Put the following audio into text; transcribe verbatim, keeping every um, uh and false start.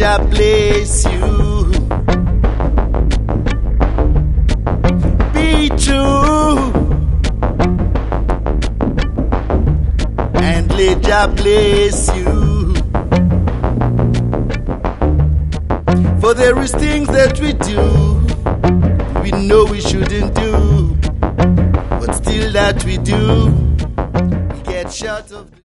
Jah bless you. Be true, and let Jah bless you. For there is things that we do, we know we shouldn't do, but still that we do, we get short of